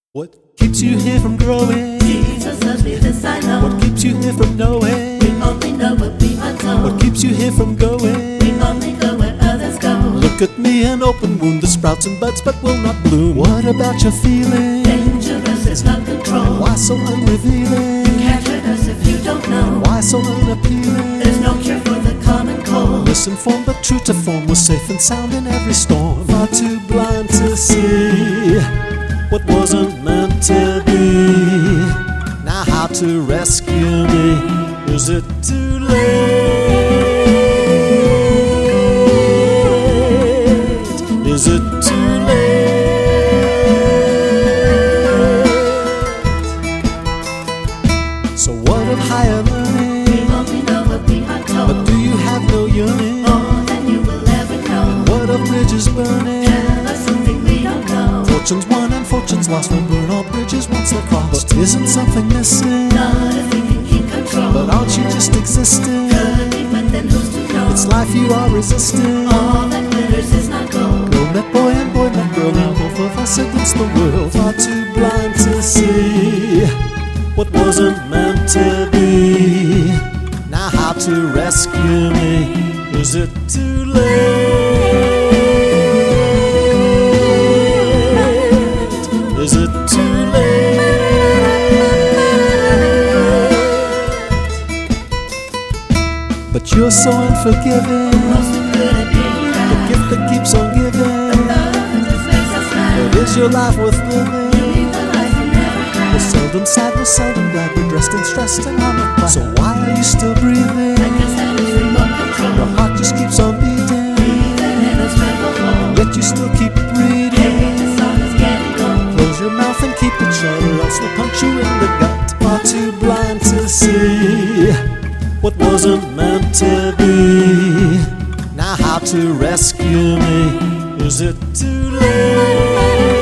What keeps you here from growing? Jesus loves me, this I know. What keeps you here from knowing? We only know what we are told. What keeps you here from going? We only go where others go. Look at me, an open wound that sprouts and buds but will not bloom. What about your feeling? Dangerous, it's not control. Why so unrevealing? Can't hurt us if you don't know. Why so unappealing? There's no cure for the common cold. Misinformed but true to form, was safe and sound in every storm. Far too blind to see what wasn't meant to be. Now how to rescue me? Is it too late? Is it too late? So what of higher learning? We only know what we are told. But do you have no yearning? More than you will ever know. What of bridges burning? Tell us something we don't know. Fortunes won and fortunes lost will burn all bridges once they're crossed. But isn't something missing? Not if we can keep control. But aren't you just existing? Could be, but then who's to know? It's life you are resisting. All that glitters is not gold. Girl met boy and boy met girl, now both of us against the world. Far too blind to see what wasn't meant to be. Now how to rescue me? Is it too late? Is it too late? But you're so unforgiving. Most of good at being The bad. gift that keeps on giving. Love just makes us mad. But is your life worth living? You lead the life you never had. We're seldom sad, we're seldom glad. We're dressed and stressed and on the plan. So why are you still breathing? I guess that is remote control. Your heart just keeps on beating, Even in a struggle hole. yet you still keep Hey, breathing. this song is getting old. Close your mouth and keep it shut, or else they'll punch you in the gut. Far too blind to see what wasn't meant to be. Now how to rescue me? Is it too late?